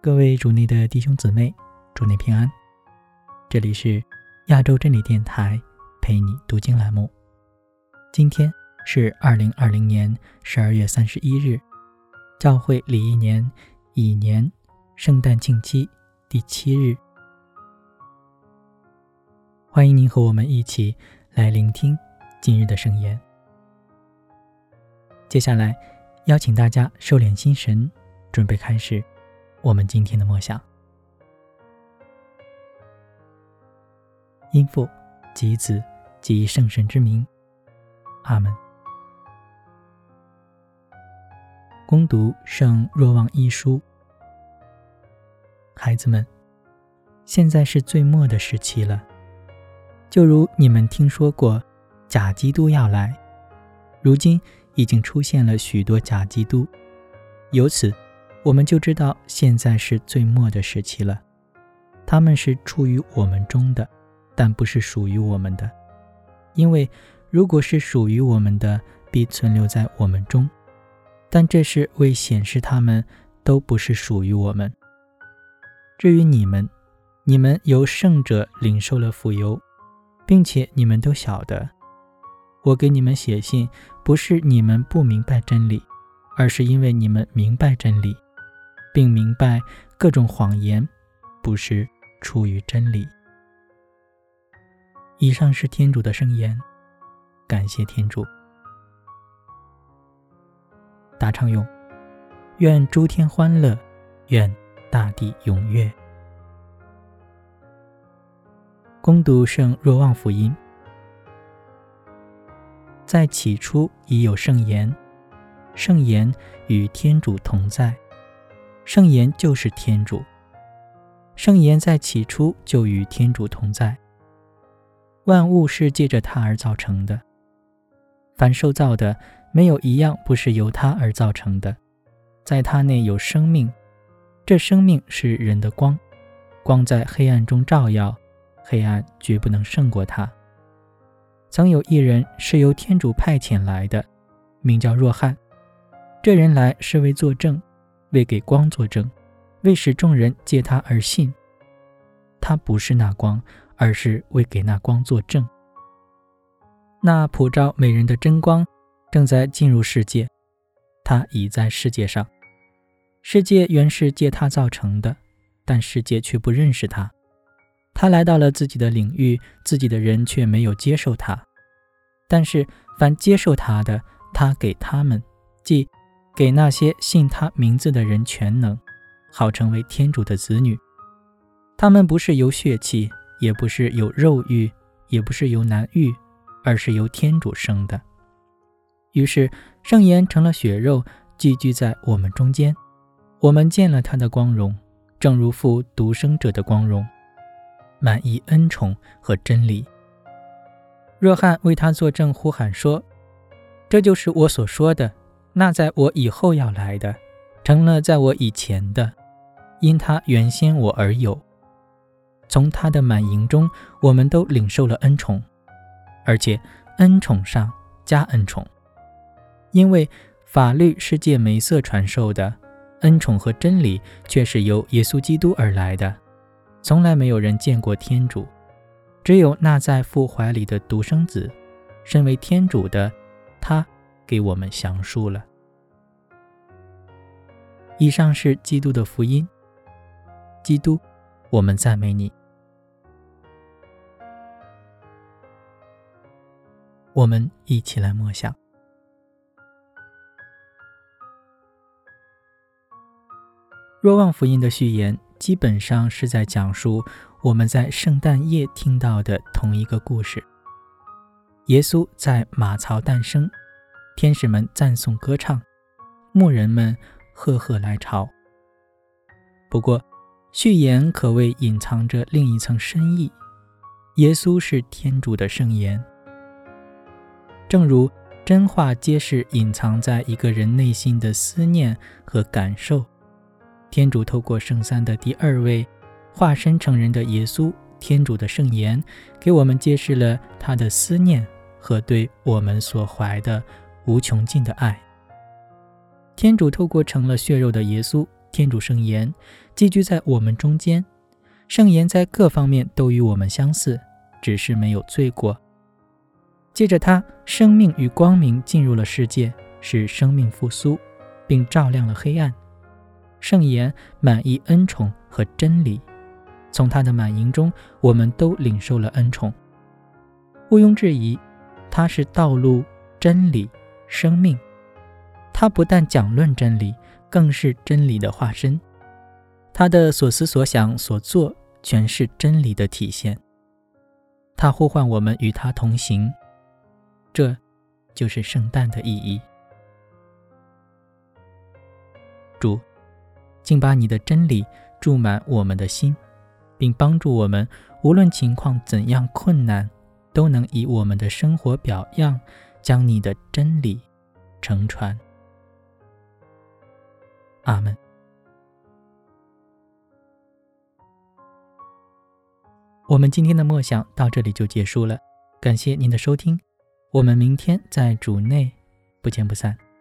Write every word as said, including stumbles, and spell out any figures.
各位主内的弟兄姊妹，主内平安。这里是亚洲真理电台陪你读经栏目。今天是二零二零年十二月三十一日，教会礼仪年乙年圣诞庆期第七日。欢迎您和我们一起来聆听今日的圣言。接下来邀请大家收敛心神，准备开始我们今天的默想。因父及子及圣神之名，阿们。恭读圣若望一书。孩子们，现在是最末的时期了，就如你们听说过假基督要来，如今已经出现了许多假基督，由此我们就知道现在是最末的时期了。他们是出于我们中的，但不是属于我们的，因为如果是属于我们的，必存留在我们中，但这是为显示他们都不是属于我们。至于你们，你们由圣者领受了傅油，并且你们都晓得，我给你们写信，不是你们不明白真理，而是因为你们明白真理，并明白各种谎言不是出于真理。以上是天主的圣言，感谢天主。答唱咏：愿诸天欢乐，愿大地踊跃。恭读圣若望福音。在起初已有圣言，圣言与天主同在，圣言就是天主。圣言在起初就与天主同在，万物是借着他而造成的，凡受造的没有一样不是由他而造成的。在他内有生命，这生命是人的光，光在黑暗中照耀，黑暗绝不能胜过他。曾有一人是由天主派遣来的，名叫若翰。这人来是为作证，为给光作证，为使众人借他而信。他不是那光，而是为给那光作证。那普照美人的真光正在进入世界，他已在世界上。世界原是借他造成的，但世界却不认识他。他来到了自己的领域，自己的人却没有接受他。但是凡接受他的，他给他们，即给那些信他名字的人权能，好成为天主的子女。他们不是由血气，也不是由肉欲，也不是由男欲，而是由天主生的。于是圣言成了血肉，寄居在我们中间，我们见了他的光荣，正如父独生者的光荣，满溢恩宠和真理。若翰为他作证，呼喊说：这就是我所说的，那在我以后要来的，成了在我以前的，因他原先我而有。从他的满盈中，我们都领受了恩宠，而且恩宠上加恩宠。因为法律是借梅瑟传授的，恩宠和真理却是由耶稣基督而来的。从来没有人见过天主，只有那在父怀里的独生子，身为天主的他给我们详述了。以上是基督的福音。基督，我们赞美你。我们一起来默想。若望福音的序言基本上是在讲述我们在圣诞夜听到的同一个故事。耶稣在马槽诞生，天使们赞颂歌唱，牧人们赫赫来朝。不过序言可谓隐藏着另一层深意，耶稣是天主的圣言。正如真话皆是隐藏在一个人内心的思念和感受，天主透过圣三的第二位化身成人的耶稣，天主的圣言，给我们揭示了他的思念和对我们所怀的无穷尽的爱。天主透过成了血肉的耶稣， 天主圣言寄居在我们中间，圣言在各方面都与我们相似，只是没有罪过。借着他，生命与光明进入了世界，使生命复苏，并照亮了黑暗。圣言满溢恩宠和真理，从他的满盈中，我们都领受了恩宠。毋庸置疑，他是道路、真理、生命。他不但讲论真理，更是真理的化身。他的所思所想所做，全是真理的体现。他呼唤我们与他同行，这就是圣诞的意义。主，请把你的真理注满我们的心，并帮助我们无论情况怎样困难，都能以我们的生活表样将你的真理承传。阿们。我们今天的默想到这里就结束了，感谢您的收听，我们明天在主内不见不散。